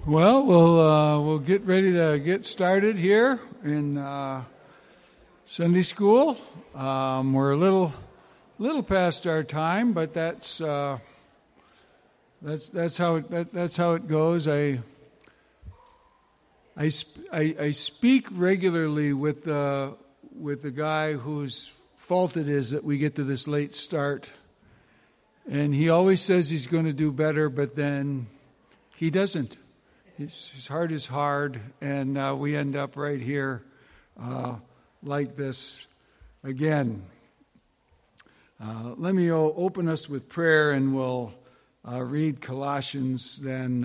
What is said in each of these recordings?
Well, we'll get ready to get started here in Sunday school. We're a little past our time, but that's how it goes. I speak regularly with the guy whose fault it is that we get to this late start, and he always says he's going to do better, but then he doesn't. His heart is hard, and we end up right here like this again. Let me open us with prayer, and we'll read Colossians then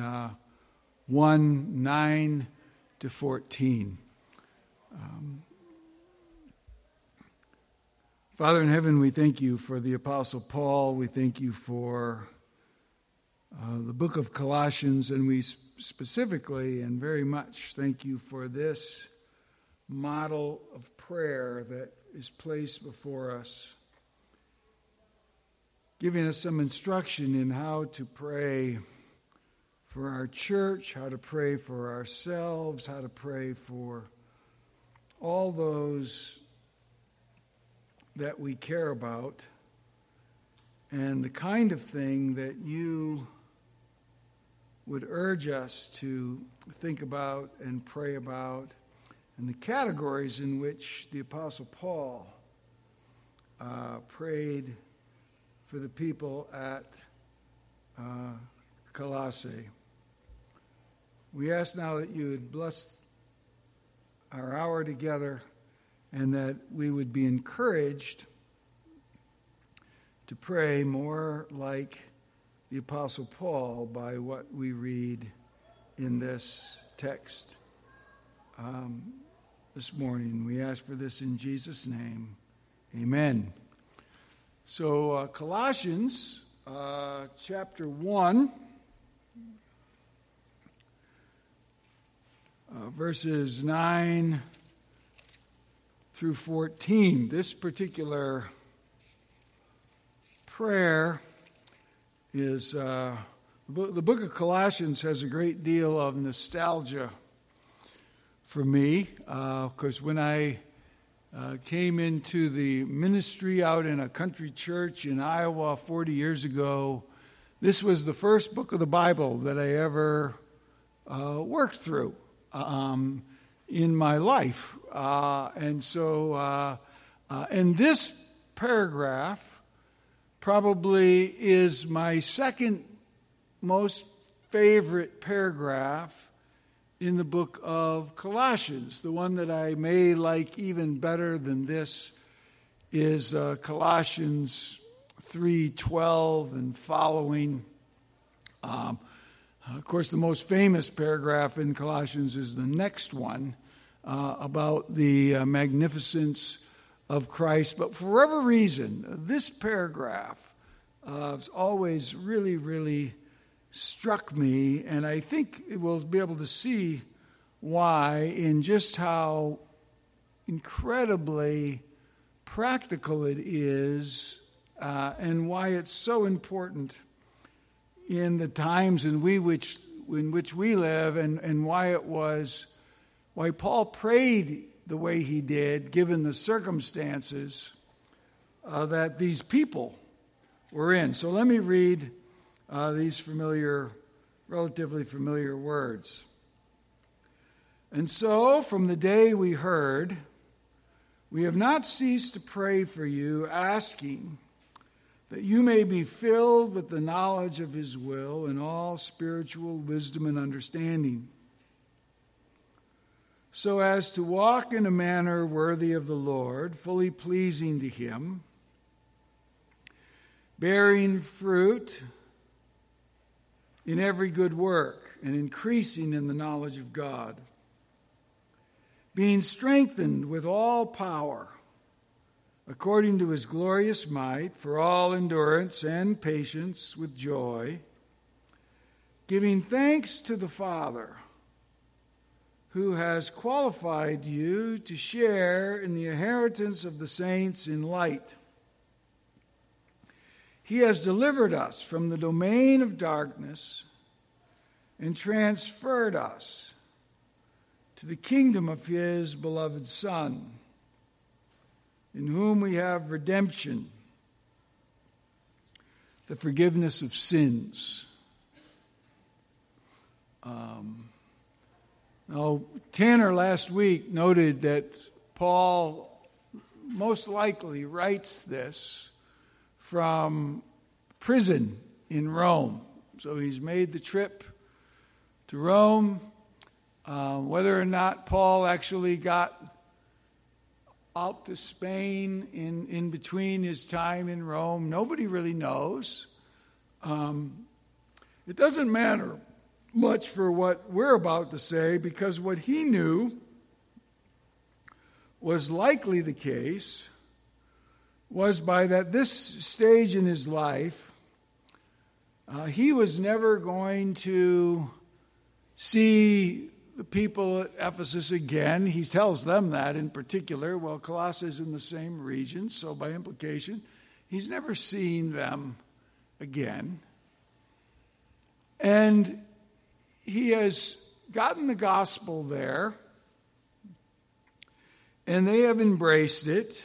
1:9 to 14. Father in heaven, we thank you for the Apostle Paul. We thank you for the book of Colossians, and we specifically and very much thank you for this model of prayer that is placed before us, giving us some instruction in how to pray for our church, how to pray for ourselves, how to pray for all those that we care about, and the kind of thing that you would urge us to think about and pray about, and the categories in which the Apostle Paul prayed for the people at Colossae. We ask now that you would bless our hour together, and that we would be encouraged to pray more like the Apostle Paul by what we read in this text this morning. We ask for this in Jesus' name. Amen. So Colossians chapter 1, verses 9 through 14. This particular prayer is, the book of Colossians has a great deal of nostalgia for me, because when I came into the ministry out in a country church in Iowa 40 years ago, this was the first book of the Bible that I ever worked through in my life. And this paragraph probably is my second most favorite paragraph in the book of Colossians. The one that I may like even better than this is Colossians 3:12 and following. Of course, the most famous paragraph in Colossians is the next one about the magnificence of Christ. But for whatever reason, this paragraph has always really, really struck me, and I think we'll be able to see why in just how incredibly practical it is, and why it's so important in the times in which we live, and why Paul prayed the way he did, given the circumstances that these people were in. So let me read these relatively familiar words. And so, from the day we heard, we have not ceased to pray for you, asking that you may be filled with the knowledge of his will and all spiritual wisdom and understanding, so as to walk in a manner worthy of the Lord, fully pleasing to him, bearing fruit in every good work and increasing in the knowledge of God, being strengthened with all power according to his glorious might, for all endurance and patience with joy, giving thanks to the Father, who has qualified you to share in the inheritance of the saints in light. He has delivered us from the domain of darkness and transferred us to the kingdom of his beloved Son, in whom we have redemption, the forgiveness of sins. Now, Tanner last week noted that Paul most likely writes this from prison in Rome. So he's made the trip to Rome. Whether or not Paul actually got out to Spain in between his time in Rome, nobody really knows. It doesn't matter much for what we're about to say, because what he knew was likely the case was by this stage in his life, he was never going to see the people at Ephesus again. He tells them that in particular. Well, Colossae is in the same region, so by implication, he's never seen them again. And he has gotten the gospel there, and they have embraced it.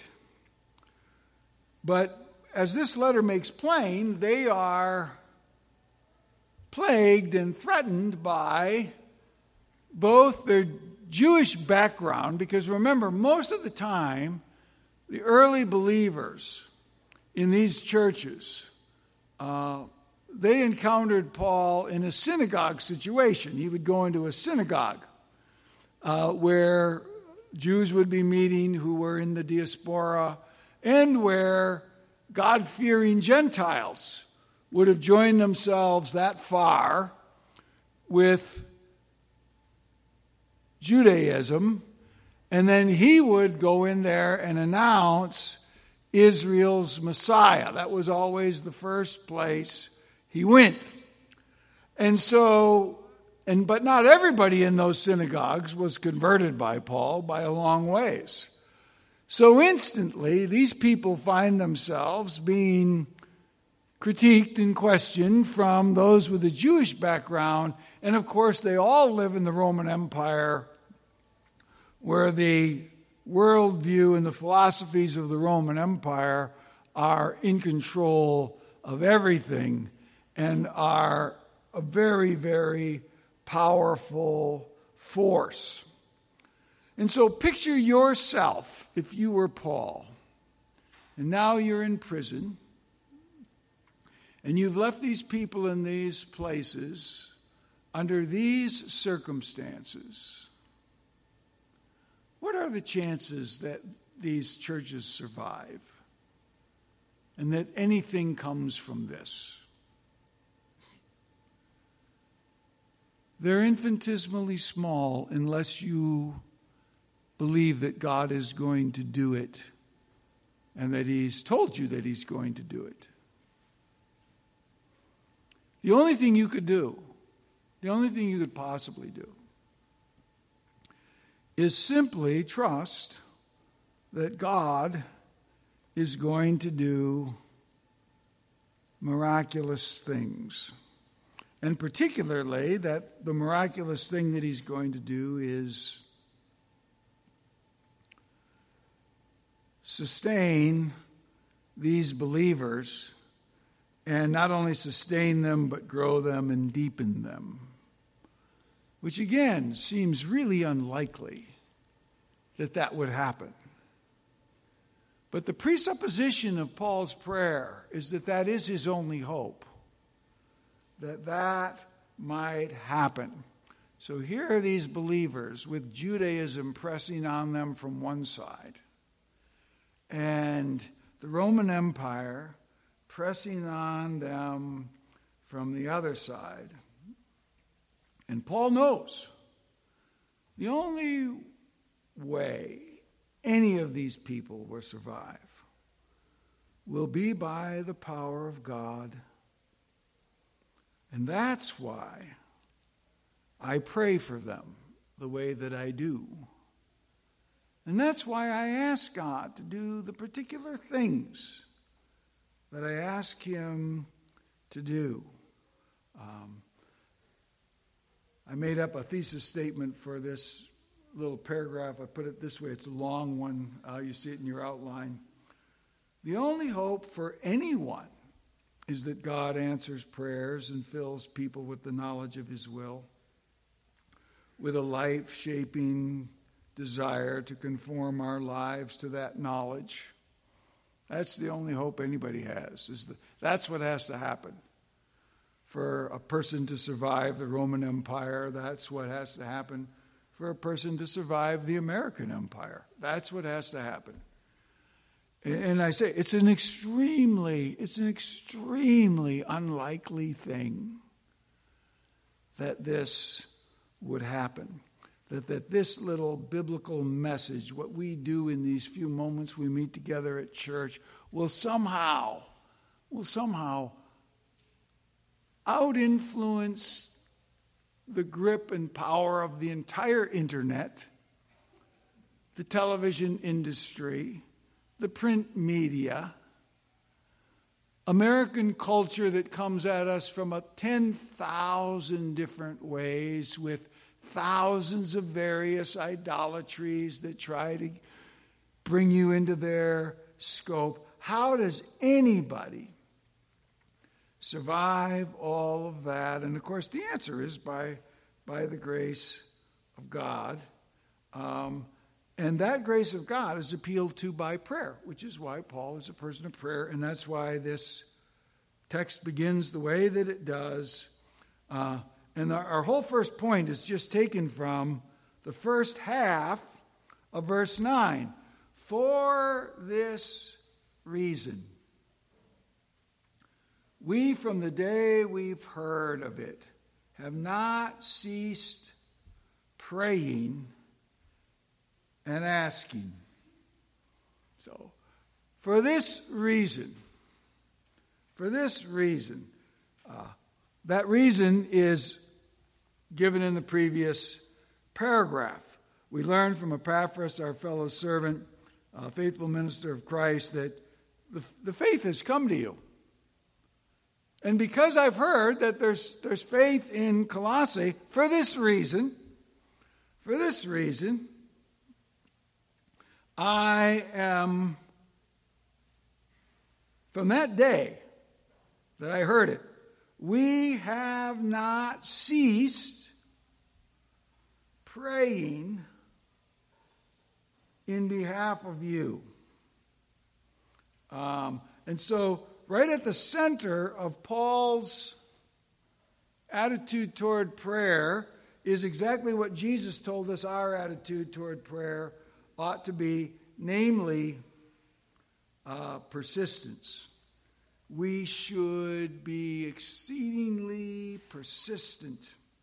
But as this letter makes plain, they are plagued and threatened by both their Jewish background, because remember, most of the time, the early believers in these churches, they encountered Paul in a synagogue situation. He would go into a synagogue where Jews would be meeting who were in the diaspora, and where God-fearing Gentiles would have joined themselves that far with Judaism, and then he would go in there and announce Israel's Messiah. That was always the first place he went. And so, but not everybody in those synagogues was converted by Paul by a long ways. So instantly, these people find themselves being critiqued and questioned from those with a Jewish background. And of course, they all live in the Roman Empire, where the worldview and the philosophies of the Roman Empire are in control of everything and are a very, very powerful force. And so picture yourself if you were Paul, and now you're in prison, and you've left these people in these places under these circumstances. What are the chances that these churches survive and that anything comes from this? They're infinitesimally small unless you believe that God is going to do it and that he's told you that he's going to do it. The only thing you could do, the only thing you could possibly do, is simply trust that God is going to do miraculous things. And particularly that the miraculous thing that he's going to do is sustain these believers, and not only sustain them, but grow them and deepen them. Which again seems really unlikely that that would happen. But the presupposition of Paul's prayer is that that is his only hope, that that might happen. So here are these believers with Judaism pressing on them from one side, and the Roman Empire pressing on them from the other side. And Paul knows the only way any of these people will survive will be by the power of God. And that's why I pray for them the way that I do. And that's why I ask God to do the particular things that I ask him to do. I made up a thesis statement for this little paragraph. I put it this way. It's a long one. You see it in your outline. The only hope for anyone is that God answers prayers and fills people with the knowledge of his will, with a life-shaping desire to conform our lives to that knowledge. That's the only hope anybody has. That's what has to happen. For a person to survive the Roman Empire, that's what has to happen. For a person to survive the American Empire, that's what has to happen. And I say it's an extremely unlikely thing that this would happen. That this little biblical message, what we do in these few moments we meet together at church, will somehow out-influence the grip and power of the entire internet, the television industry, the print media, American culture that comes at us from 10,000 different ways with thousands of various idolatries that try to bring you into their scope. How does anybody survive all of that? And of course the answer is by the grace of God. And that grace of God is appealed to by prayer, which is why Paul is a person of prayer, and that's why this text begins the way that it does. And our whole first point is just taken from the first half of verse 9. For this reason, we from the day we've heard of it have not ceased praying and asking. So, for this reason, that reason is given in the previous paragraph. We learned from Epaphras, our fellow servant, a faithful minister of Christ, that the faith has come to you. And because I've heard that there's faith in Colossae, for this reason, I am, from that day that I heard it, we have not ceased praying in behalf of you. And so, right at the center of Paul's attitude toward prayer is exactly what Jesus told us our attitude toward prayer ought to be, namely persistence. We should be exceedingly persistent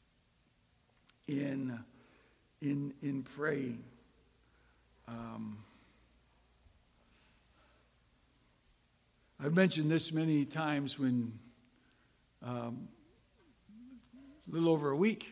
in praying. I've mentioned this many times when a little over a week,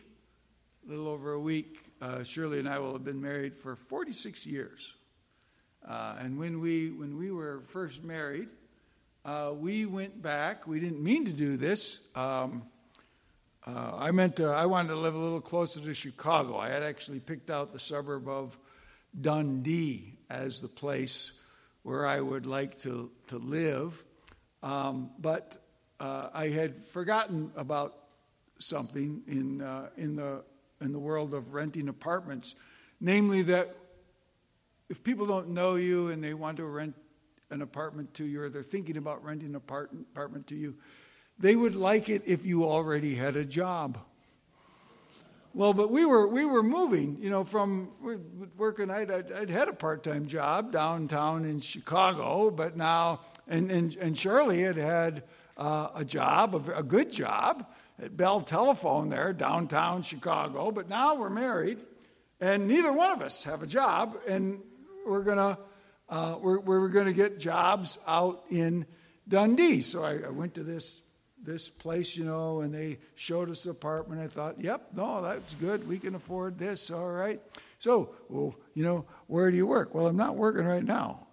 Shirley and I will have been married for 46 years. And when we were first married, we went back. We didn't mean to do this. I wanted to live a little closer to Chicago. I had actually picked out the suburb of Dundee as the place where I would like to live. But I had forgotten about something in the world of renting apartments, namely that if people don't know you and they want to rent an apartment to you, or they're thinking about renting an apartment to you, they would like it if you already had a job. Well, but we were moving, from working. I'd had a part-time job downtown in Chicago, but now and Shirley had a job, a good job at Bell Telephone there downtown Chicago. But now we're married, and neither one of us have a job, and we're gonna get jobs out in Dundee. So I went to this place, and they showed us the apartment. I thought, yep, no, that's good. We can afford this. All right. So, where do you work? Well, I'm not working right now.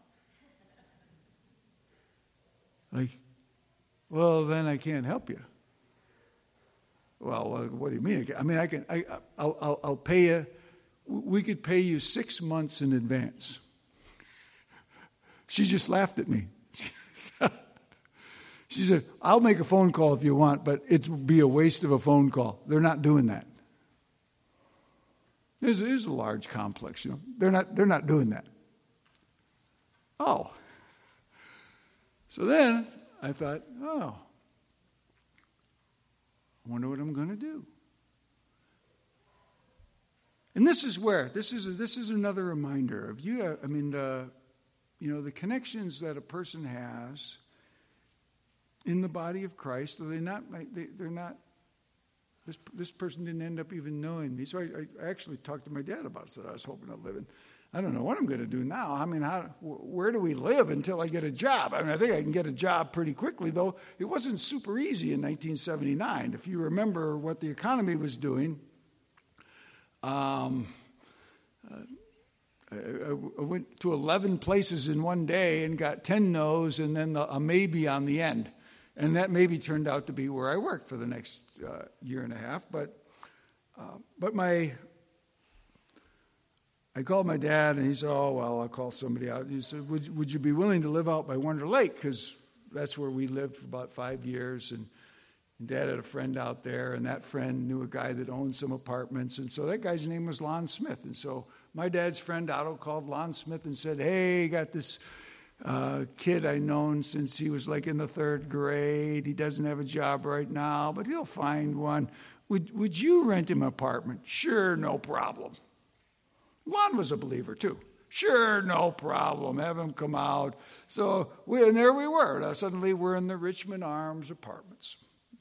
Well, then I can't help you. Well, what do you mean? I mean, I'll pay you. We could pay you 6 months in advance. She just laughed at me. She said, I'll make a phone call if you want, but it would be a waste of a phone call. They're not doing that. There's a large complex, you know. They're not doing that. Oh. So then I thought, I wonder what I'm going to do. And this is another reminder of you. I mean, the connections that a person has in the body of Christ. They're not. This person didn't end up even knowing me. So I actually talked to my dad about it. So I was hoping to live in. I don't know what I'm going to do now. I mean, where do we live until I get a job? I mean, I think I can get a job pretty quickly, though it wasn't super easy in 1979. If you remember what the economy was doing, I went to 11 places in one day and got 10 no's and then a maybe on the end. And that maybe turned out to be where I worked for the next year and a half. But I called my dad, and he said, oh, well, I'll call somebody out. He said, would you be willing to live out by Wonder Lake? Because that's where we lived for about 5 years. And Dad had a friend out there, and that friend knew a guy that owned some apartments. And so that guy's name was Lon Smith. And so my dad's friend, Otto, called Lon Smith and said, hey, got this kid I've known since he was like in the 3rd grade. He doesn't have a job right now, but he'll find one. Would you rent him an apartment? Sure, no problem. Lon was a believer, too. Sure, no problem. Have him come out. So, there we were. Suddenly, we're in the Richmond Arms Apartments.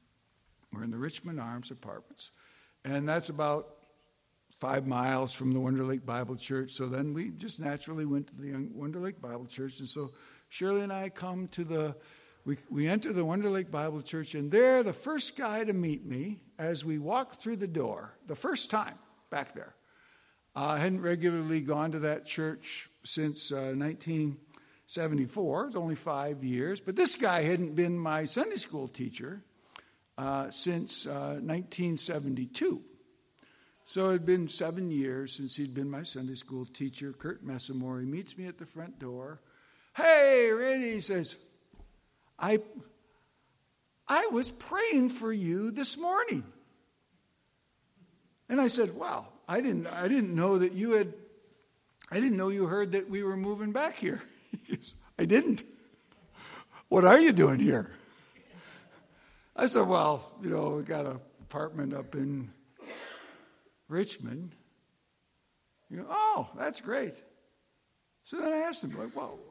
And that's about 5 miles from the Wonder Lake Bible Church. So then we just naturally went to the Wonder Lake Bible Church. And so Shirley and I come to we enter the Wonder Lake Bible Church. And there, the first guy to meet me as we walked through the door, the first time back there, I hadn't regularly gone to that church since 1974. It was only 5 years. But this guy hadn't been my Sunday school teacher since 1972. So it had been 7 years since he'd been my Sunday school teacher. Kurt Messamore, he meets me at the front door. Hey, Randy, he says, I was praying for you this morning. And I said, wow. I didn't know that you heard that we were moving back here. I didn't. What are you doing here? I said, well, we got an apartment up in Richmond. Oh, that's great. So then I asked him, like, well,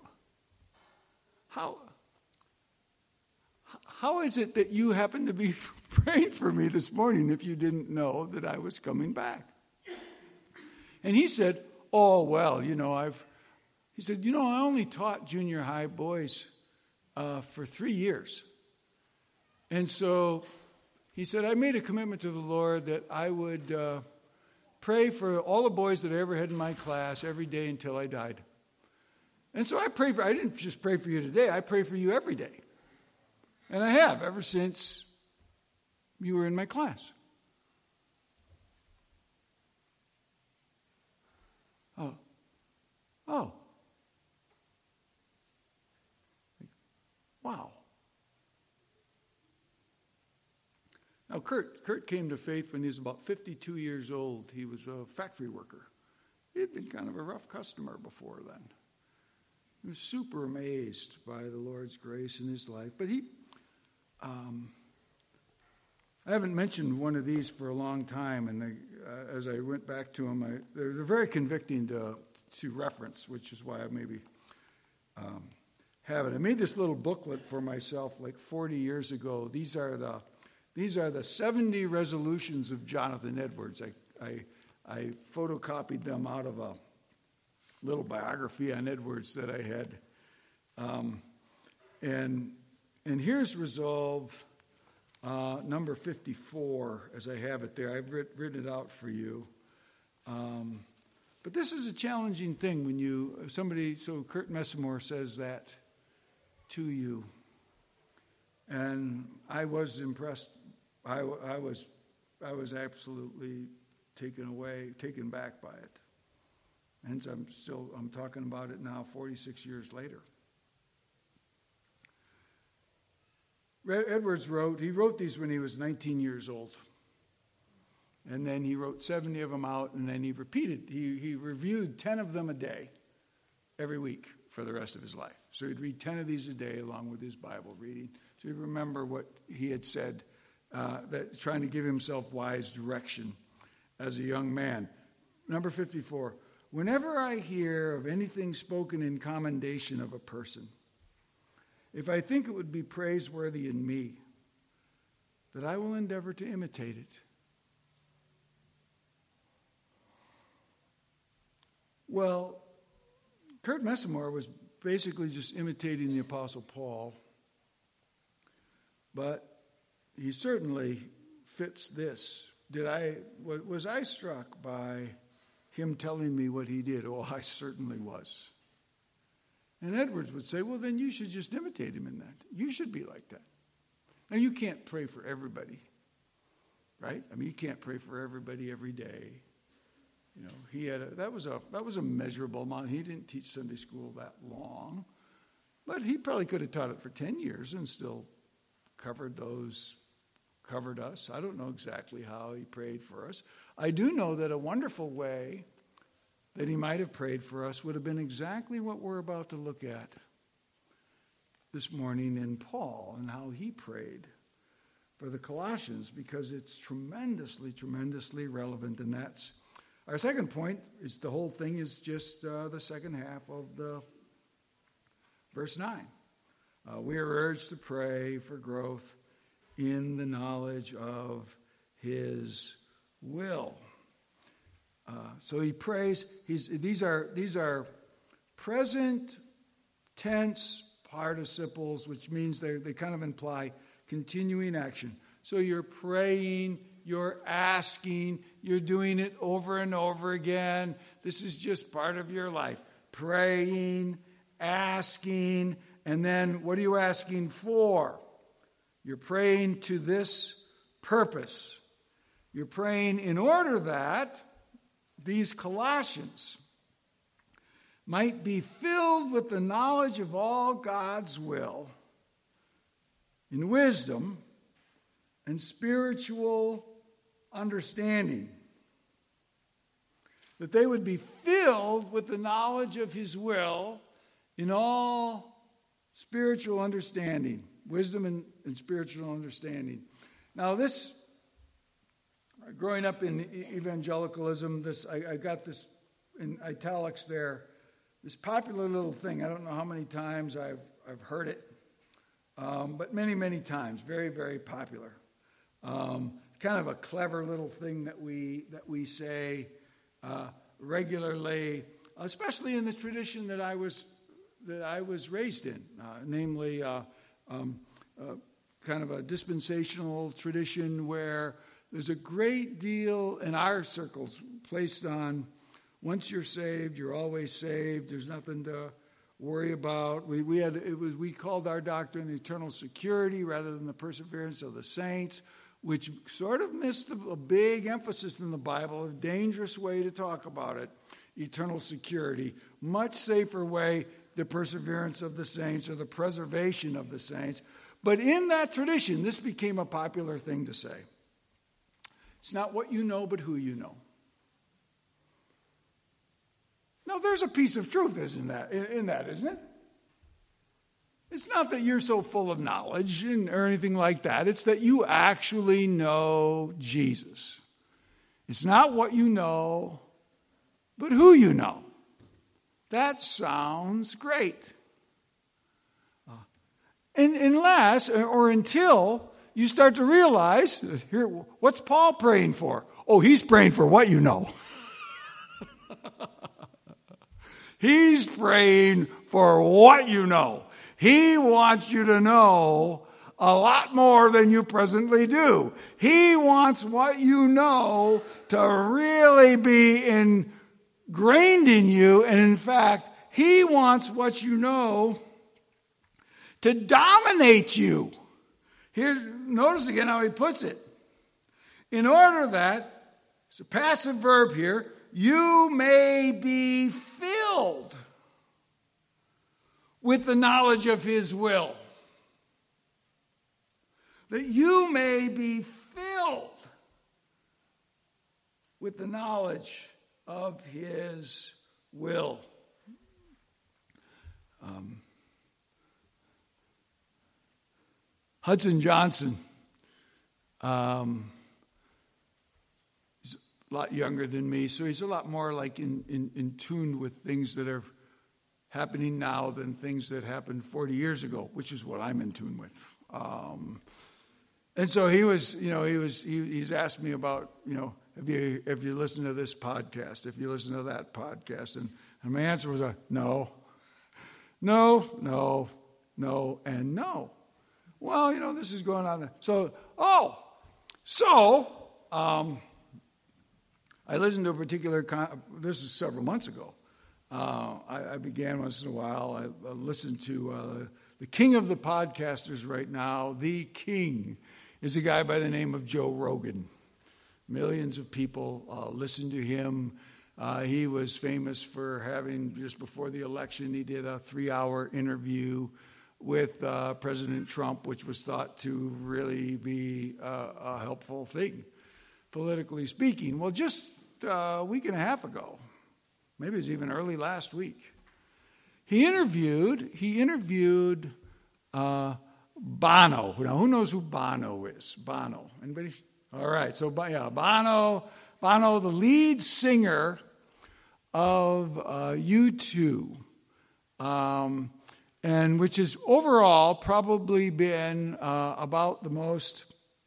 how is it that you happened to be praying for me this morning if you didn't know that I was coming back? And he said, oh, well, he said, I only taught junior high boys for 3 years. And so he said, I made a commitment to the Lord that I would pray for all the boys that I ever had in my class every day until I died. And so I didn't just pray for you today, I pray for you every day. And I have ever since you were in my class. Oh. Wow. Now, Kurt came to faith when he was about 52 years old. He was a factory worker. He had been kind of a rough customer before then. He was super amazed by the Lord's grace in his life. But I haven't mentioned one of these for a long time, and as I went back to them, they're very convicting to reference, which is why I maybe have it. I made this little booklet for myself like 40 years ago. These are the 70 resolutions of Jonathan Edwards. I photocopied them out of a little biography on Edwards that I had. And here's resolve number 54, as I have it there. I've written it out for you. But this is a challenging thing when so Kurt Messamore says that to you. And I was impressed. I was I was absolutely taken back by it. Hence, I'm talking about it now 46 years later. Edwards wrote these when he was 19 years old. And then he wrote 70 of them out, and then he reviewed 10 of them a day, every week for the rest of his life. So he'd read 10 of these a day along with his Bible reading. So he'd remember what he had said, trying to give himself wise direction as a young man. Number 54, whenever I hear of anything spoken in commendation of a person, if I think it would be praiseworthy in me, that I will endeavor to imitate it. Well, Kurt Messamore was basically just imitating the Apostle Paul, but he certainly fits this. Was I struck by him telling me what he did? Oh, I certainly was. And Edwards would say, well, then you should just imitate him in that. You should be like that. Now, you can't pray for everybody, right? I mean, you can't pray for everybody every day. You know, he had that was a measurable amount. He didn't teach Sunday school that long, but he probably could have taught it for 10 years and still covered us. I don't know exactly how he prayed for us. I do know that a wonderful way that he might have prayed for us would have been exactly what we're about to look at this morning in Paul and how he prayed for the Colossians, because it's tremendously, tremendously relevant. And that's our second point. Is the whole thing is just the second half of the verse 9. We are urged to pray for growth in the knowledge of his will. So he prays. These are present tense participles, which means they kind of imply continuing action. So you're praying, you're asking, you're doing it over and over again. This is just part of your life. Praying, asking, and then what are you asking for? You're praying to this purpose. You're praying in order that these Colossians might be filled with the knowledge of all God's will in wisdom and spiritual understanding. That they would be filled with the knowledge of his will in all spiritual understanding, wisdom and spiritual understanding. Now this, growing up in evangelicalism, I got this in italics there, this popular little thing. I don't know how many times I've heard it, but many, many times. Very, very popular. Kind of a clever little thing that we say regularly, especially in the tradition that I was raised in, namely kind of a dispensational tradition where there's a great deal in our circles placed on once you're saved, you're always saved. There's nothing to worry about. We called our doctrine eternal security rather than the perseverance of the saints, which sort of missed a big emphasis in the Bible, a dangerous way to talk about it. Eternal security, much safer way, the perseverance of the saints or the preservation of the saints. But in that tradition, this became a popular thing to say. It's not what you know, but who you know. Now, there's a piece of truth in that, isn't it? It's not that you're so full of knowledge or anything like that. It's that you actually know Jesus. It's not what you know, but who you know. That sounds great. Unless or until you start to realize, here, what's Paul praying for? Oh, he's praying for what you know. He's praying for what you know. He wants you to know a lot more than you presently do. He wants what you know to really be ingrained in you. And in fact, he wants what you know to dominate you. Notice again how he puts it. In order that, it's a passive verb here, you may be filled with the knowledge of his will. That you may be filled with the knowledge of his will. Hudson Johnson, he's a lot younger than me, so he's a lot more like in tune with things that are happening now than things that happened 40 years ago, which is what I'm in tune with. And so he's asked me about, have you listened to this podcast? Have you listened to that podcast? And my answer was no, and no. Well, this is going on there. I listened to a particular, this is several months ago. I began once in a while, I listened to the king of the podcasters right now. The king is a guy by the name of Joe Rogan. Millions of people listen to him. He was famous for having, just before the election, he did a 3-hour interview with President Trump, which was thought to really be a helpful thing, politically speaking. Well, just a week and a half ago, maybe it was even early last week, he interviewed Bono. Now, who knows who Bono is? Bono. Anybody? All right. So, Bono, the lead singer of U2, and which has overall probably been about the most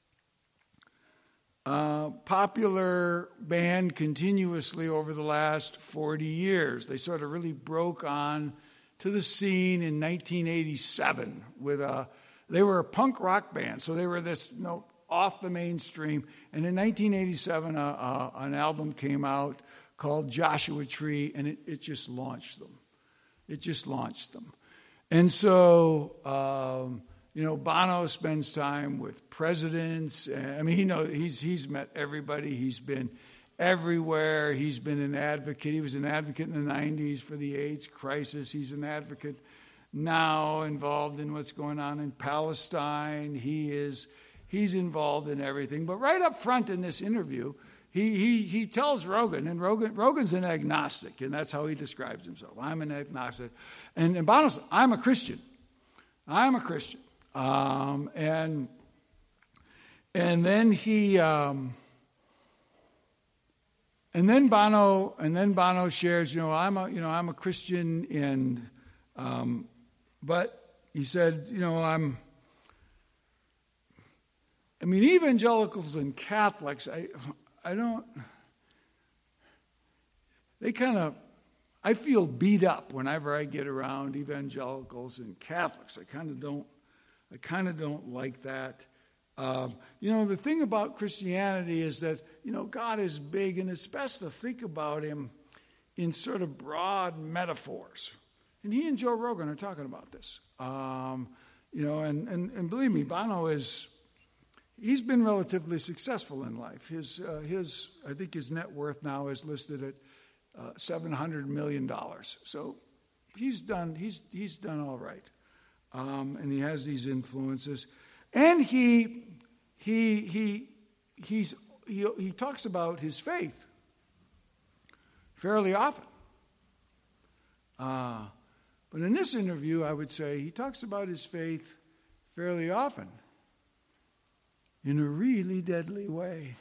popular band continuously over the last 40 years. They sort of really broke on to the scene in 1987 with they were a punk rock band, so they were this off the mainstream. And in 1987, an album came out called Joshua Tree, and it just launched them. And so, Bono spends time with presidents. He's met everybody. He's been everywhere. He's been an advocate. He was an advocate in the 90s for the AIDS crisis. He's an advocate now involved in what's going on in Palestine. He's involved in everything. But right up front in this interview, he tells Rogan, and Rogan's an agnostic, and that's how he describes himself. I'm an agnostic. And Bono says, I'm a Christian. And then Bono shares, I'm a Christian, and but he said, evangelicals and Catholics, I feel beat up whenever I get around evangelicals and Catholics. I kind of don't like that. The thing about Christianity is that, God is big, and it's best to think about him in sort of broad metaphors. And he and Joe Rogan are talking about this. And believe me, Bono he's been relatively successful in life. I think his net worth now is listed at $700 million. So he's done all right. And he has these influences. And he talks about his faith fairly often. But in this interview, I would say he talks about his faith fairly often in a really deadly way.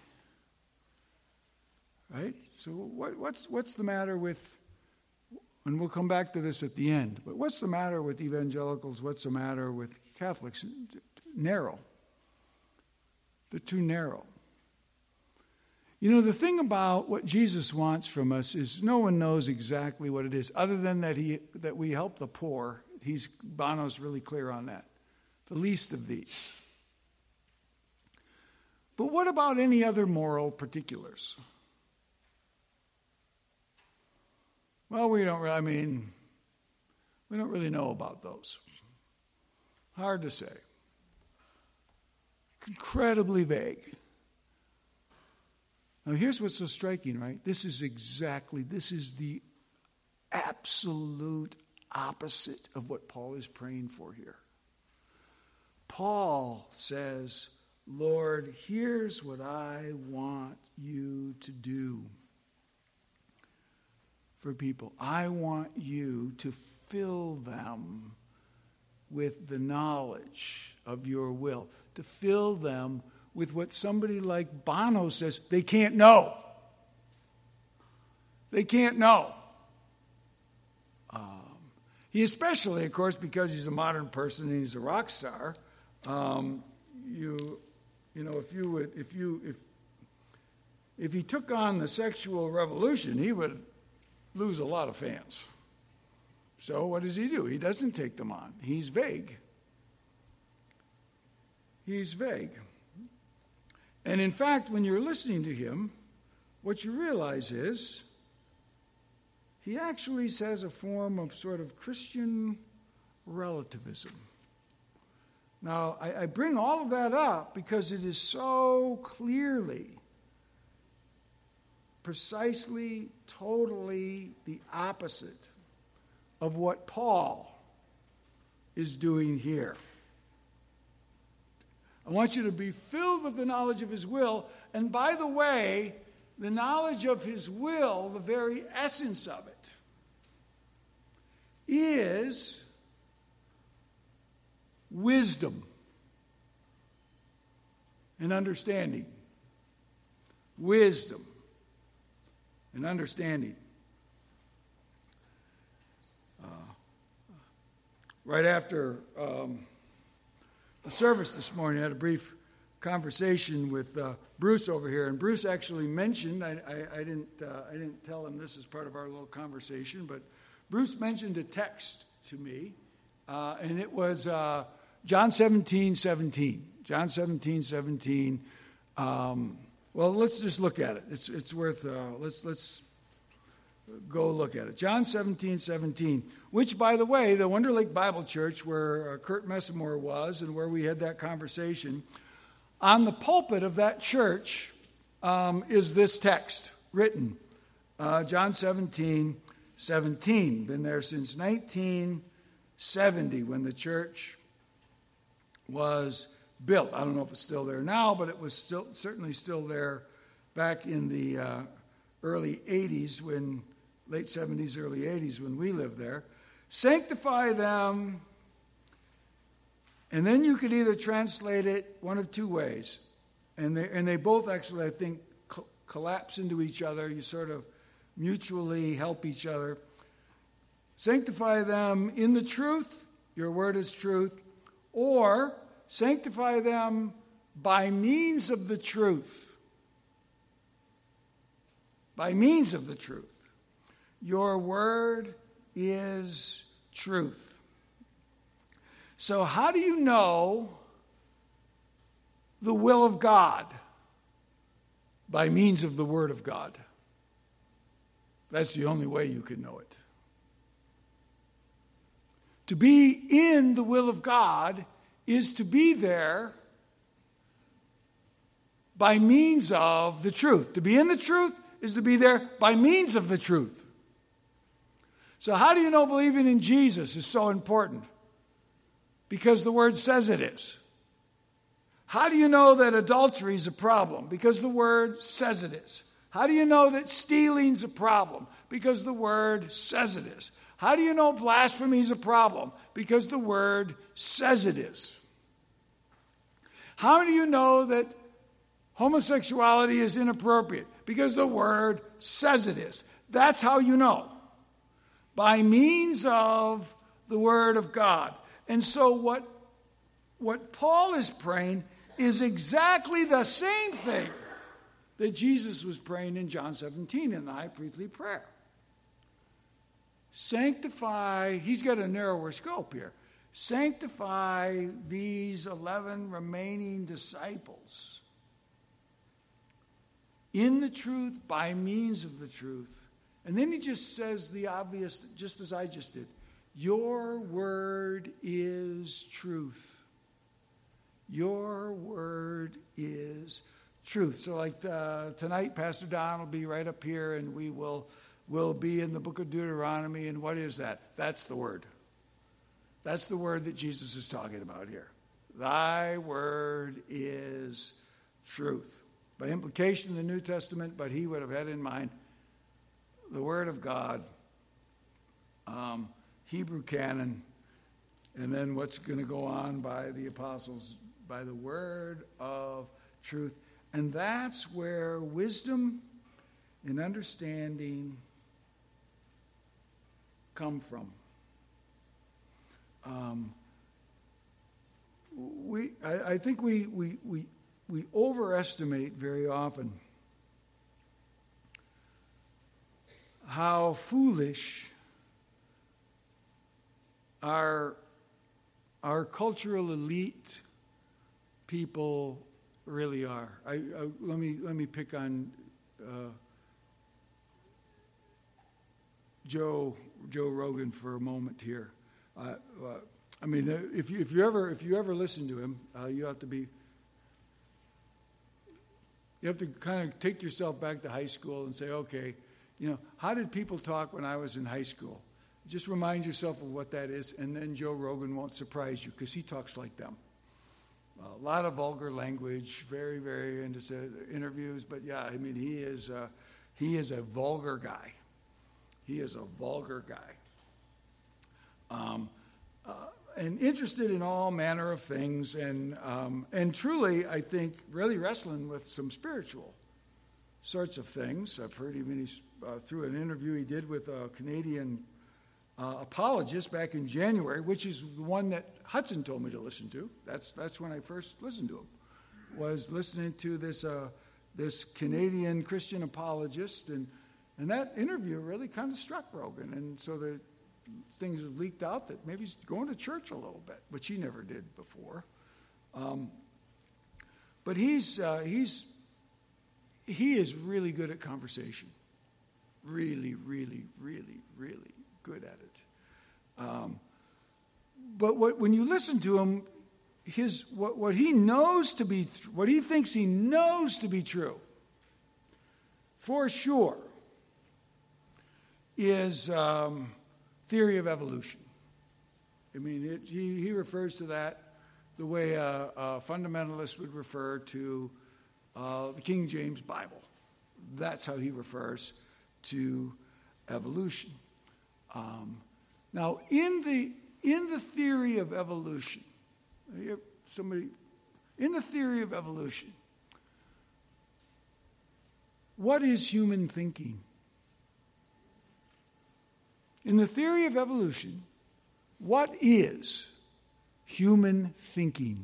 Right? So what's the matter with, and we'll come back to this at the end, but what's the matter with evangelicals? What's the matter with Catholics? Narrow. They're too narrow. The thing about what Jesus wants from us is no one knows exactly what it is, other than that we help the poor. Bono's really clear on that. The least of these. But what about any other moral particulars? Well, we don't really know about those. Hard to say. Incredibly vague. Now here's what's so striking, right? This is the absolute opposite of what Paul is praying for here. Paul says, Lord, here's what I want you to do for people. I want you to fill them with the knowledge of your will, to fill them with what somebody like Bono says they can't know. They can't know. He especially, of course, because he's a modern person and he's a rock star, if he took on the sexual revolution, he would lose a lot of fans. So what does he do? He doesn't take them on. He's vague. He's vague. And in fact, when you're listening to him, what you realize is he actually says a form of sort of Christian relativism. Now, I bring all of that up because it is so clearly, precisely, totally the opposite of what Paul is doing here. I want you to be filled with the knowledge of his will. And by the way, the knowledge of his will, the very essence of it, is wisdom and understanding. Wisdom and understanding. Right after the service this morning, I had a brief conversation with Bruce over here, and Bruce actually mentioned, I didn't tell him this as part of our little conversation, but Bruce mentioned a text to me, and it was John 17:17. John 17:17. Well, let's just look at it. It's worth. Let's go look at it. John 17:17. Which, by the way, the Wonder Lake Bible Church, where Kurt Messamore was, and where we had that conversation, on the pulpit of that church is this text written. John 17:17. Been there since 1970 when the church was built. I don't know if it's still there now, but it was certainly still there back in the early 80s, late 70s, early 80s when we lived there. Sanctify them, and then you could either translate it one of two ways, and they both actually, I think, collapse into each other. You sort of mutually help each other. Sanctify them in the truth, your word is truth, or sanctify them by means of the truth. By means of the truth. Your word is truth. So how do you know the will of God? By means of the word of God. That's the only way you can know it. To be in the will of God is to be there by means of the truth. To be in the truth is to be there by means of the truth. So how do you know believing in Jesus is so important? Because the word says it is. How do you know that adultery is a problem? Because the word says it is. How do you know that stealing's a problem? Because the word says it is. How do you know blasphemy is a problem? Because the word says it is. How do you know that homosexuality is inappropriate? Because the word says it is. That's how you know. By means of the word of God. And so what Paul is praying is exactly the same thing that Jesus was praying in John 17 in the high priestly prayer. Sanctify, he's got a narrower scope here. Sanctify these 11 remaining disciples in the truth, by means of the truth. And then he just says the obvious, just as I just did. Your word is truth. Your word is truth. So like tonight, Pastor Don will be right up here, and we'll be in the book of Deuteronomy. And what is that? That's the word. That's the word that Jesus is talking about here. Thy word is truth. By implication, the New Testament, but he would have had in mind the word of God, Hebrew canon, and then what's going to go on by the apostles, by the word of truth. And that's where wisdom and understanding come from. I think we overestimate very often how foolish our cultural elite people really are. Let me pick on Joe Rogan for a moment here. I mean, if you ever listen to him, you have to kind of take yourself back to high school and say, okay, how did people talk when I was in high school? Just remind yourself of what that is, and then Joe Rogan won't surprise you because he talks like them. A lot of vulgar language, very, very into interviews, but yeah, I mean, he is a vulgar guy. He is a vulgar guy. And interested in all manner of things, and truly, I think, really wrestling with some spiritual sorts of things. I've heard even through an interview he did with a Canadian apologist back in January, which is the one that Hudson told me to listen to. That's when I first listened to him, was listening to this Canadian Christian apologist, and that interview really kind of struck Rogan, and so the things have leaked out that maybe he's going to church a little bit, which he never did before. But he is really good at conversation. Really, really, really, really good at it. But when you listen to him, what he knows to be, what he thinks he knows to be true, for sure, is theory of evolution. I mean, he refers to that the way a fundamentalist would refer to the King James Bible. That's how he refers to evolution. Now, in the theory of evolution, what is human thinking? In the theory of evolution, what is human thinking?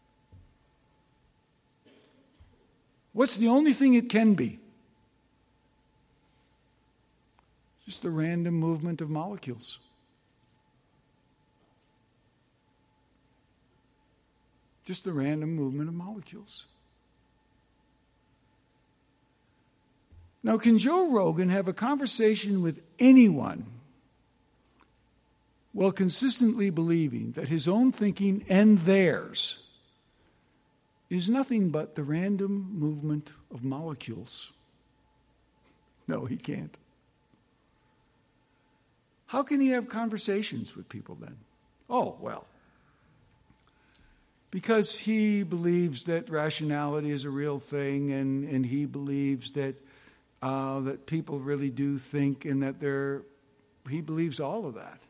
What's the only thing it can be? Just the random movement of molecules. Just the random movement of molecules. Now, can Joe Rogan have a conversation with anyone while consistently believing that his own thinking and theirs is nothing but the random movement of molecules? No, he can't. How can he have conversations with people then? Oh, well, because he believes that rationality is a real thing, and he believes that people really do think, and that he believes all of that.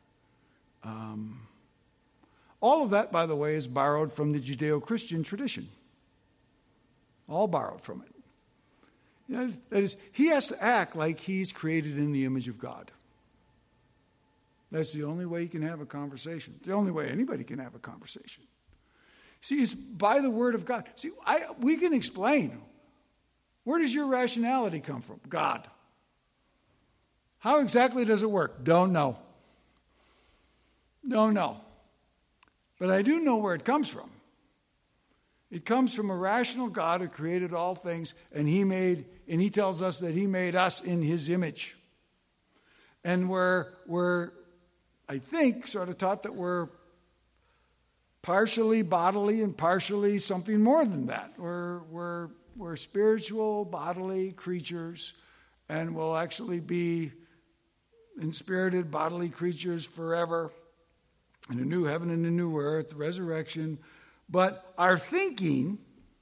All of that, by the way, is borrowed from the Judeo-Christian tradition. All borrowed from it. That is, he has to act like he's created in the image of God. That's the only way he can have a conversation. The only way anybody can have a conversation. See, it's by the word of God. See, we can explain. Where does your rationality come from? God. How exactly does it work? Don't know. Don't know. But I do know where it comes from. It comes from a rational God who created all things, and he tells us that he made us in his image. And we're I think, sort of taught that we're partially bodily and partially something more than that. We're we're spiritual, bodily creatures, and will actually be inspirited bodily creatures forever in a new heaven and a new earth, resurrection. But our thinking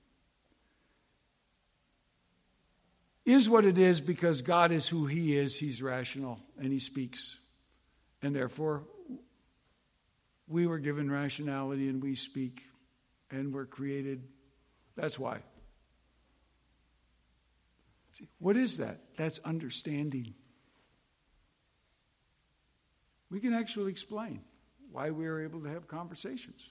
is what it is because God is who he is. He's rational and he speaks. And therefore, we were given rationality and we speak and we're created. That's why. See, what is that? That's understanding. We can actually explain why we are able to have conversations.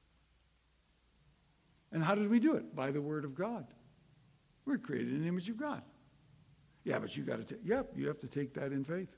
And how did we do it? By the Word of God. We're created in the image of God. Yeah, but you have to take that in faith.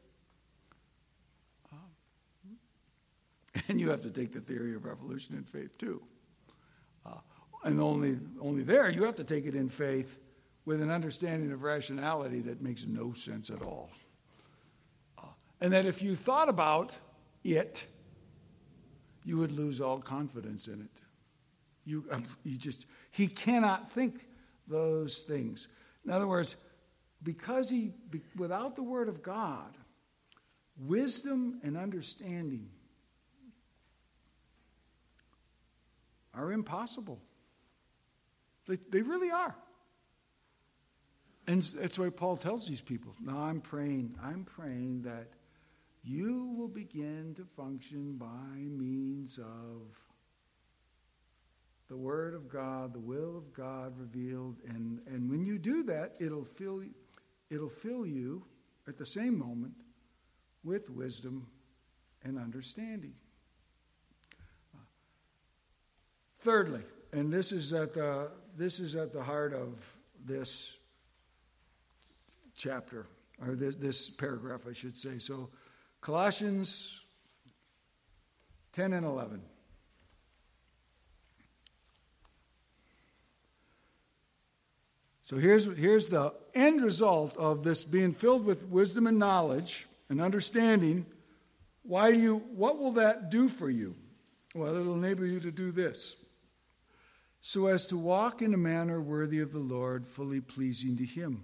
And you have to take the theory of evolution in faith too. And only there, you have to take it in faith with an understanding of rationality that makes no sense at all. And that if you thought about it, you would lose all confidence in it. He cannot think those things. In other words, without the Word of God, wisdom and understanding are impossible. They really are. And that's why Paul tells these people, now I'm praying that you will begin to function by means of the Word of God, the will of God revealed. And when you do that, it'll fill you at the same moment with wisdom and understanding. Thirdly, and this is at the heart of this chapter, or this paragraph, I should say. So, Colossians 10 and 11. So here's the end result of this being filled with wisdom and knowledge and understanding. What will that do for you? Well, it'll enable you to do this. So as to walk in a manner worthy of the Lord, fully pleasing to him,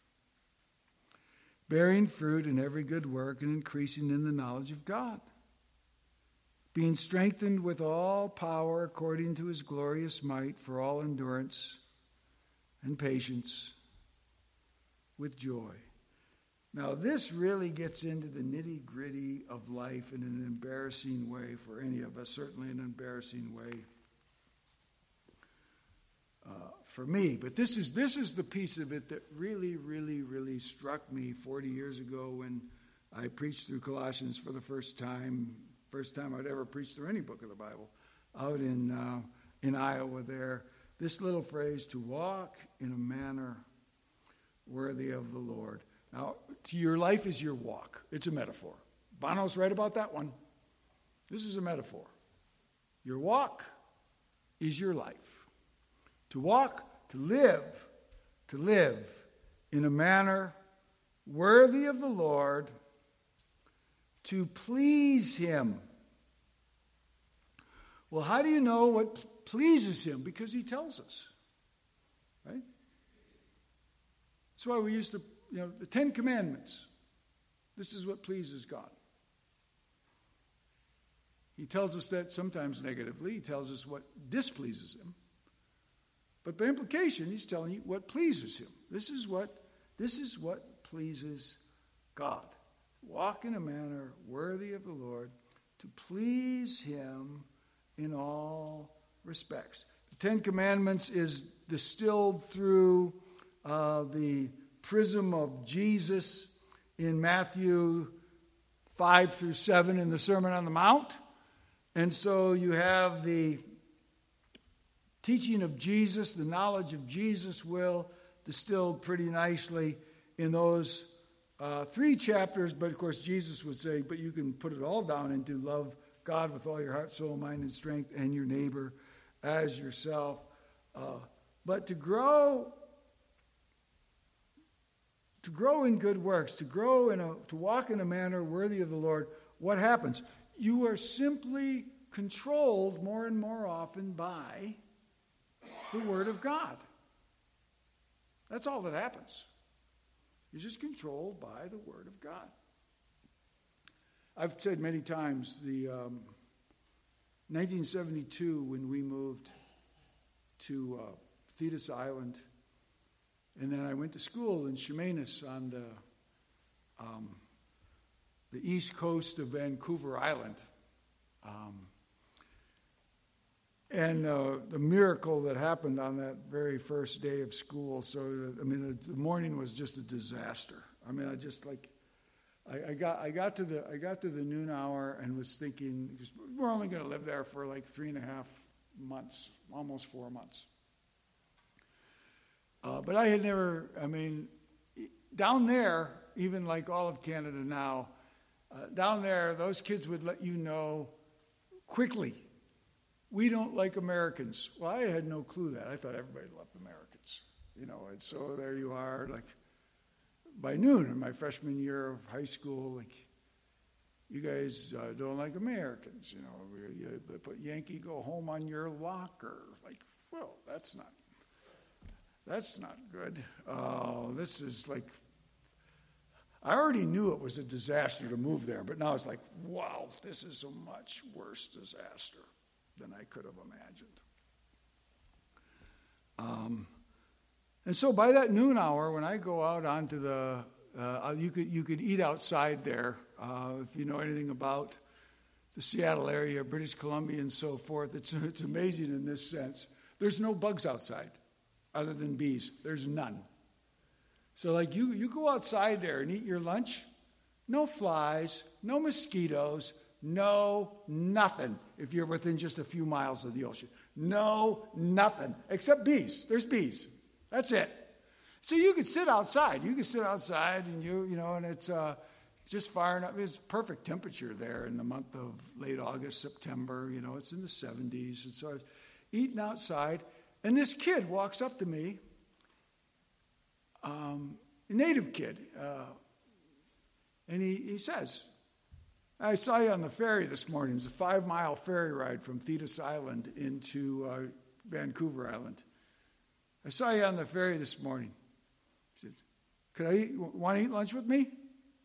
bearing fruit in every good work and increasing in the knowledge of God, being strengthened with all power according to his glorious might for all endurance and patience with joy. Now, this really gets into the nitty-gritty of life in an embarrassing way for any of us, certainly an embarrassing way for me. But this is the piece of it that really, really, really struck me 40 years ago when I preached through Colossians for the first time I'd ever preached through any book of the Bible, out in Iowa there. This little phrase, to walk in a manner worthy of the Lord. Now, your life is your walk. It's a metaphor. Bono's right about that one. This is a metaphor. Your walk is your life. To walk, to live in a manner worthy of the Lord, to please him. Well, how do you know what pleases him? Because he tells us, right? That's why we used to, the 10 Commandments. This is what pleases God. He tells us that sometimes negatively. He tells us what displeases him. But by implication, he's telling you what pleases him. This is what pleases God. Walk in a manner worthy of the Lord, to please him in all respects. The 10 Commandments is distilled through the prism of Jesus in Matthew 5 through 7 in the Sermon on the Mount. And so you have the teaching of Jesus, the knowledge of Jesus' will, distilled pretty nicely in those 3 chapters. But of course, Jesus would say, but you can put it all down into love God with all your heart, soul, mind, and strength, and your neighbor as yourself. But to grow in good works, to walk in a manner worthy of the Lord, what happens? You are simply controlled more and more often by the Word of God. That's all that happens. You're just controlled by the Word of God. I've said many times, the 1972, when we moved to Thetis Island, and then I went to school in Chemainus on the east coast of Vancouver Island. And the miracle that happened on that very first day of school, the morning was just a disaster. I got to the noon hour and was thinking, we're only going to live there for like 3.5 months, almost 4 months. But I had never, down there, even like all of Canada now, down there, those kids would let you know quickly, we don't like Americans. Well, I had no clue that. I thought everybody loved Americans, and so there you are, like, by noon in my freshman year of high school, like, you guys don't like Americans, you put Yankee go home on your locker. Like, well, that's not good. This is like, I already knew it was a disaster to move there, but now it's like, wow, this is a much worse disaster than I could have imagined. And so by that noon hour, when I go out onto you could eat outside there. If you know anything about the Seattle area, British Columbia, and so forth, it's amazing in this sense. There's no bugs outside other than bees. There's none. So like you go outside there and eat your lunch, no flies, no mosquitoes, no nothing if you're within just a few miles of the ocean. No nothing, except bees. There's bees. That's it. So you could sit outside. You could sit outside and and it's just far enough. It's perfect temperature there in the month of late August, September. It's in the 70s. And so I was eating outside, and this kid walks up to me, a native kid, and he says, I saw you on the ferry this morning. It's a 5-mile ferry ride from Thetis Island into Vancouver Island. I saw you on the ferry this morning. He said, want to eat lunch with me?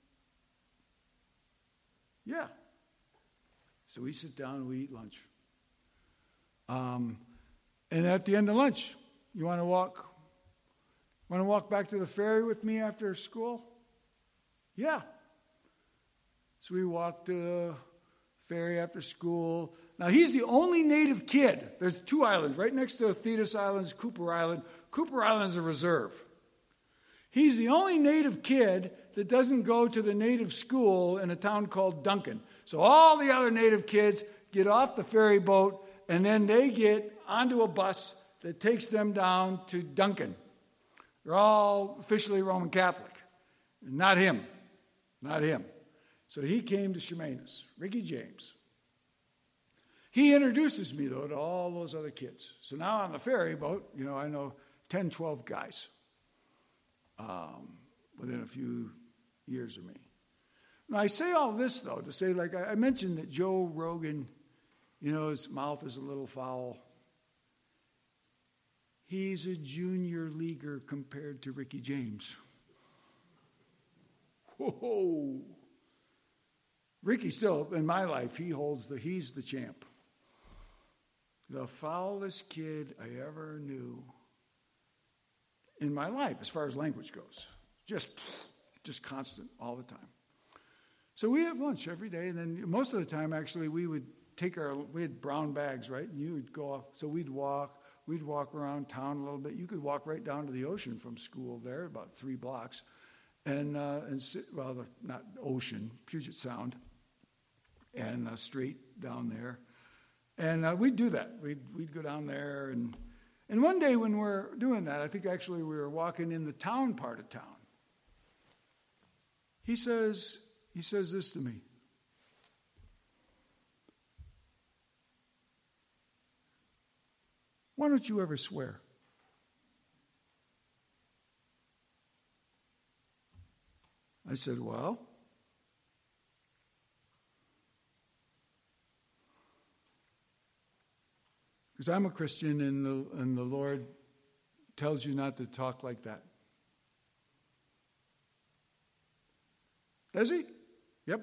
Yeah. So we sit down and we eat lunch. And at the end of lunch, you want to walk back to the ferry with me after school? Yeah. So we walked to the ferry after school. Now, he's the only native kid. There's 2 islands. Right next to Thetis Island is Cooper Island. Cooper Island is a reserve. He's the only native kid that doesn't go to the native school in a town called Duncan. So all the other native kids get off the ferry boat, and then they get onto a bus that takes them down to Duncan. They're all officially Roman Catholic. Not him. Not him. So he came to Chemainus, Ricky James. He introduces me, though, to all those other kids. So now on the ferry boat, I know 10, 12 guys within a few years of me. Now, I say all this, though, to say, like I mentioned that Joe Rogan, his mouth is a little foul. He's a junior leaguer compared to Ricky James. Whoa. Ricky still, in my life, he's the champ. The foulest kid I ever knew in my life, as far as language goes. Just constant all the time. So we have lunch every day, and then most of the time, actually, we had brown bags, right? And you would go off, so we'd walk around town a little bit. You could walk right down to the ocean from school there, about 3 blocks, and sit, not ocean, Puget Sound, and straight down there. And we'd do that. We'd go down there, and one day when we're doing that, I think actually we were walking in the town part of town. He says this to me. Why don't you ever swear? I said, well, because I'm a Christian and the Lord tells you not to talk like that. Does he? Yep.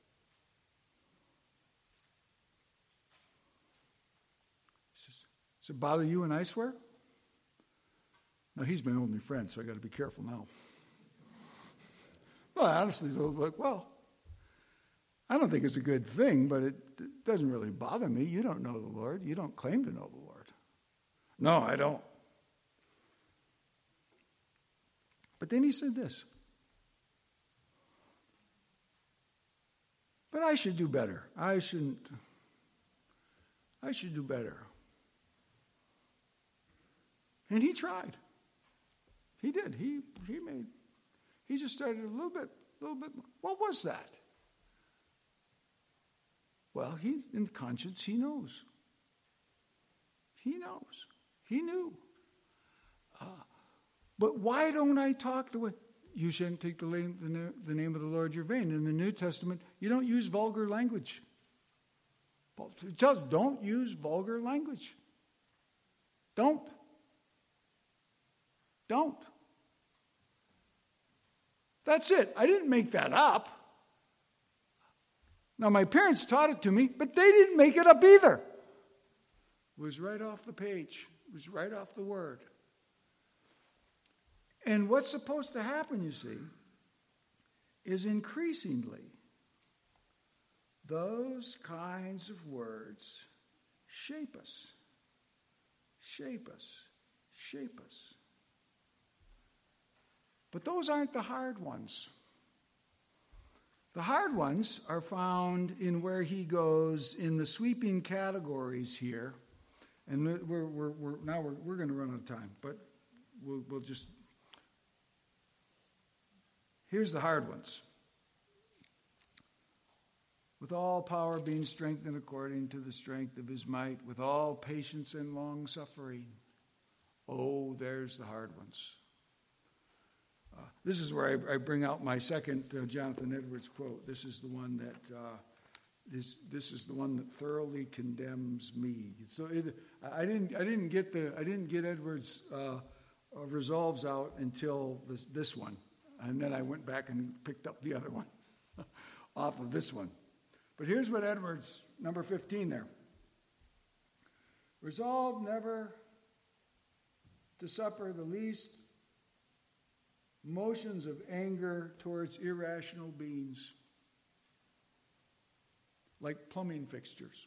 Does it bother you when I swear? Now, he's my only friend, so I got to be careful now. Well, honestly, like, well, I don't think it's a good thing, but it doesn't really bother me. You don't know the Lord. You don't claim to know the Lord. No, I don't. But then he said this. But I should do better. I should do better. And he tried. He did. He just started a little bit. What was that? Well, in conscience, he knows. He knows. He knew. But why don't I talk the way? You shouldn't take the name of the Lord your vain. In the New Testament, you don't use vulgar language. Paul tells us, don't use vulgar language. Don't. That's it. I didn't make that up. Now, my parents taught it to me, but they didn't make it up either. It was right off the page. It was right off the word. And what's supposed to happen, you see, is increasingly those kinds of words shape us. But those aren't the hard ones. The hard ones are found in where he goes in the sweeping categories here, and we're going to run out of time, but we'll just. Here's the hard ones. With all power being strengthened according to the strength of his might, with all patience and long suffering. Oh, there's the hard ones. This is where I bring out my second Jonathan Edwards quote. This is the one that this is the one that thoroughly condemns me. So I didn't get Edwards resolves out until this one, and then I went back and picked up the other one off of this one. But here's what Edwards, number 15 there. Resolve never to suffer the least motions of anger towards irrational beings, like plumbing fixtures.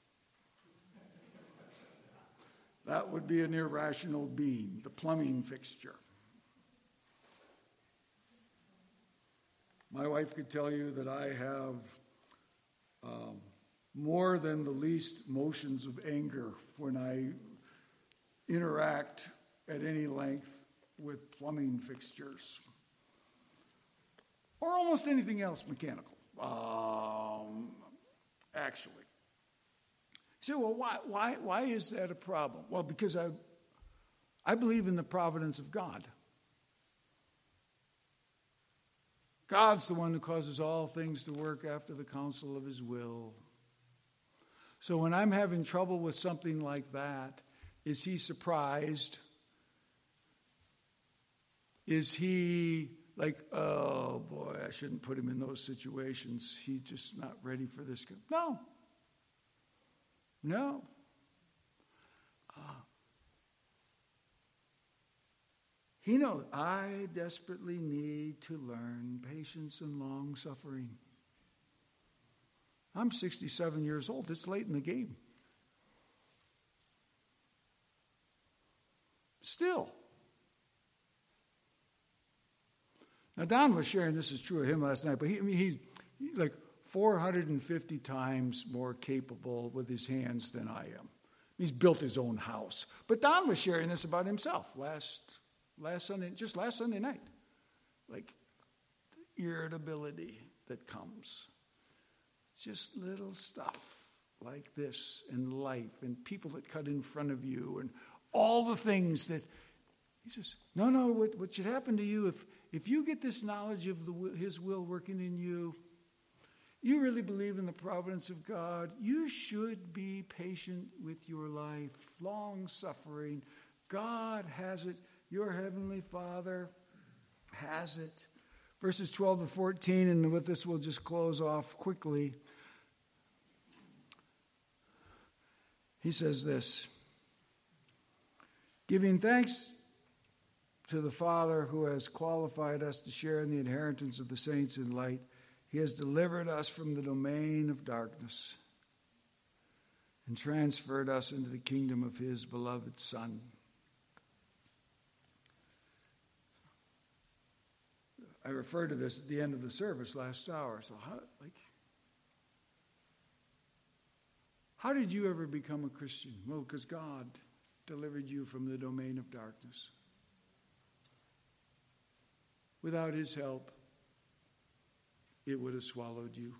That would be an irrational being, the plumbing fixture. My wife could tell you that I have more than the least motions of anger when I interact at any length with plumbing fixtures or almost anything else mechanical. Actually, you say, well, why is that a problem? Well, because I believe in the providence of God. God's the one who causes all things to work after the counsel of his will. So when I'm having trouble with something like that, is he surprised? Is he like, oh boy, I shouldn't put him in those situations. He's just not ready for this. No. He knows I desperately need to learn patience and long suffering. I'm 67 years old. It's late in the game. Still. Now, Don was sharing, this is true of him last night, but he's like 450 times more capable with his hands than I am. He's built his own house. But Don was sharing this about himself last Sunday night. Like the irritability that comes. Just little stuff like this in life and people that cut in front of you and all the things that he says, no, what should happen to you if you get this knowledge of his will working in you, you really believe in the providence of God, you should be patient with your life, long suffering. God has it. Your heavenly Father has it. Verses 12 to 14, and with this we'll just close off quickly. He says this, giving thanks to the Father who has qualified us to share in the inheritance of the saints in light, he has delivered us from the domain of darkness and transferred us into the kingdom of his beloved Son. I referred to this at the end of the service last hour. So how did you ever become a Christian? Well, because God delivered you from the domain of darkness. Without his help, it would have swallowed you.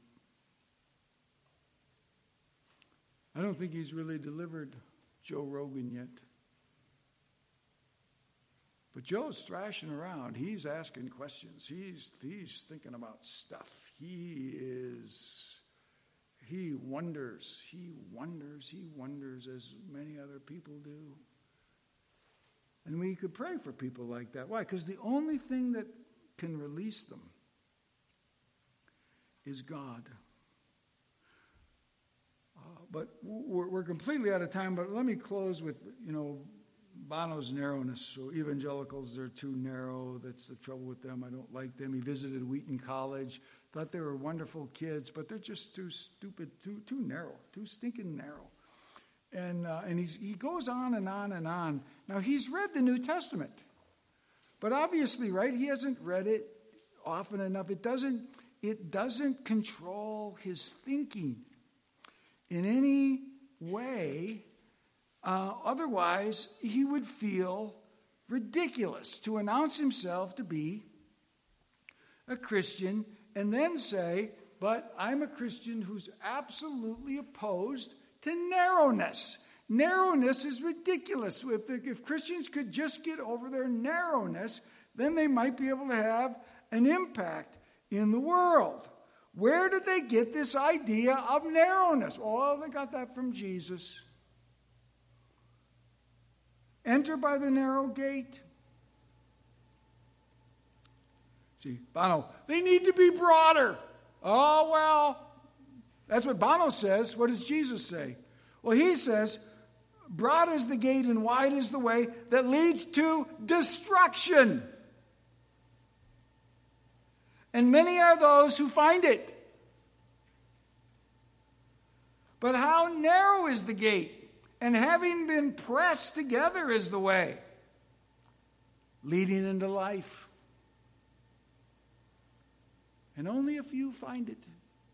I don't think he's really delivered Joe Rogan yet. But Joe's thrashing around. He's asking questions. He's thinking about stuff. He wonders as many other people do. And we could pray for people like that. Why? Because the only thing that can release them is God. But we're completely out of time. But let me close with, Bono's narrowness. So evangelicals, they're too narrow. That's the trouble with them. I don't like them. He visited Wheaton College. Thought they were wonderful kids, but they're just too stupid, too narrow, too stinking narrow. And he goes on and on and on. Now, he's read the New Testament. But obviously, right, he hasn't read it often enough. It doesn't control his thinking in any way. Otherwise, he would feel ridiculous to announce himself to be a Christian and then say, but I'm a Christian who's absolutely opposed to narrowness. Narrowness is ridiculous. If Christians could just get over their narrowness, then they might be able to have an impact in the world. Where did they get this idea of narrowness? Oh, they got that from Jesus. Enter by the narrow gate. See, Bono, they need to be broader. Oh, well, that's what Bono says. What does Jesus say? Well, he says, broad is the gate and wide is the way that leads to destruction. And many are those who find it. But how narrow is the gate? And having been pressed together is the way, leading into life. And only a few find it.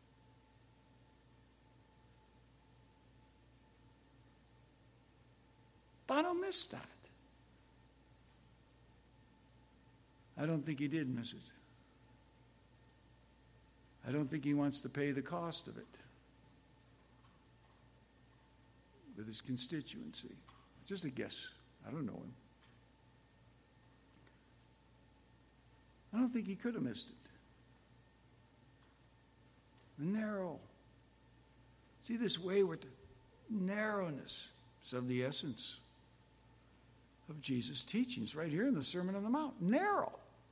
Bono missed that. I don't think he did miss it. I don't think he wants to pay the cost of it with his constituency. Just a guess. I don't know him. I don't think he could have missed it. The narrow. See, this wayward narrowness is of the essence of Jesus' teachings right here in the Sermon on the Mount. Narrow.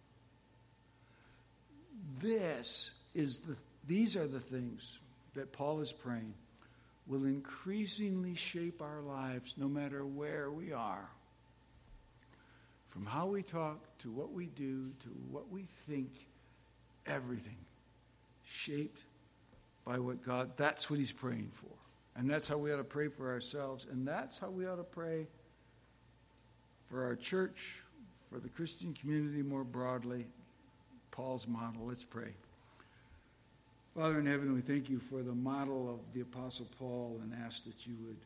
These are the things that Paul is praying will increasingly shape our lives no matter where we are. From how we talk to what we do to what we think, everything shaped by what God, that's what he's praying for. And that's how we ought to pray for ourselves. And that's how we ought to pray for our church, for the Christian community more broadly. Paul's model. Let's pray. Father in heaven, we thank you for the model of the Apostle Paul and ask that you would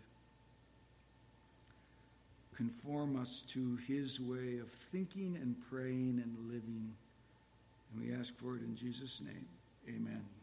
conform us to his way of thinking and praying and living. And we ask for it in Jesus' name. Amen.